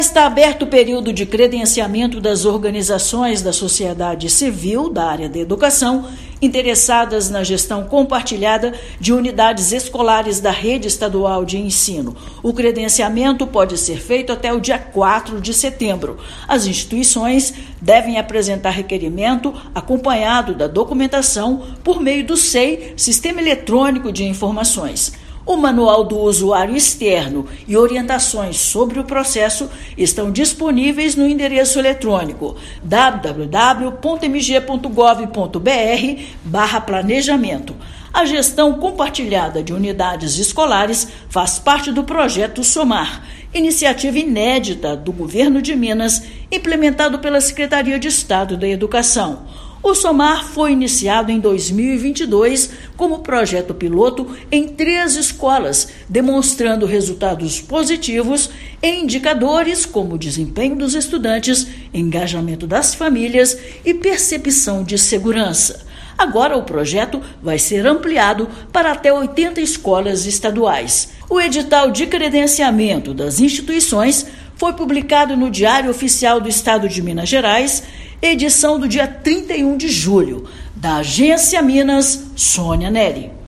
Está aberto o período de credenciamento das organizações da sociedade civil da área da educação interessadas na gestão compartilhada de unidades escolares da rede estadual de ensino. O credenciamento pode ser feito até o dia 4 de setembro. As instituições devem apresentar requerimento acompanhado da documentação por meio do SEI, Sistema Eletrônico de Informações. O manual do usuário externo e orientações sobre o processo estão disponíveis no endereço eletrônico www.mg.gov.br/planejamento. A gestão compartilhada de unidades escolares faz parte do projeto SOMAR, iniciativa inédita do governo de Minas, implementado pela Secretaria de Estado da Educação. O SOMAR foi iniciado em 2022 como projeto piloto em 3 escolas, demonstrando resultados positivos em indicadores como desempenho dos estudantes, engajamento das famílias e percepção de segurança. Agora o projeto vai ser ampliado para até 80 escolas estaduais. O edital de credenciamento das instituições foi publicado no Diário Oficial do Estado de Minas Gerais, edição do dia 31 de julho. Da Agência Minas, Sônia Neri.